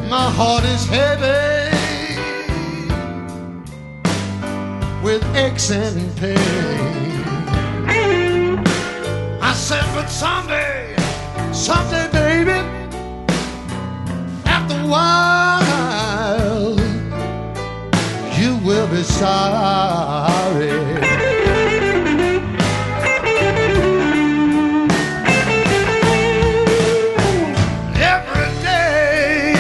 My heart is heavy with aches and pain. I said, but someday, someday, baby, after a while, you will be sorry. Every day,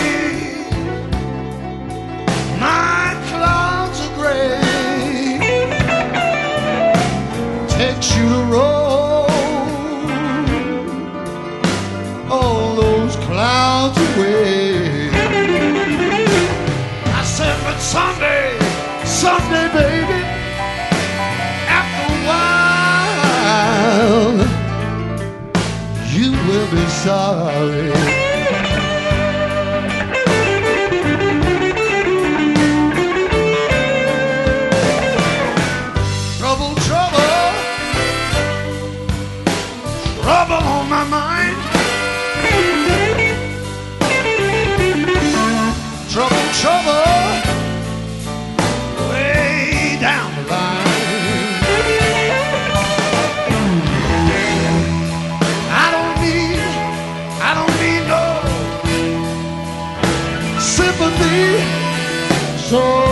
my clouds are gray. Takes you to roll all those clouds away. I said, but someday, someday, baby, after a while, you will be sorry. Trouble, trouble, trouble on my mind. Trouble, trouble, way down the line. I don't need no sympathy, so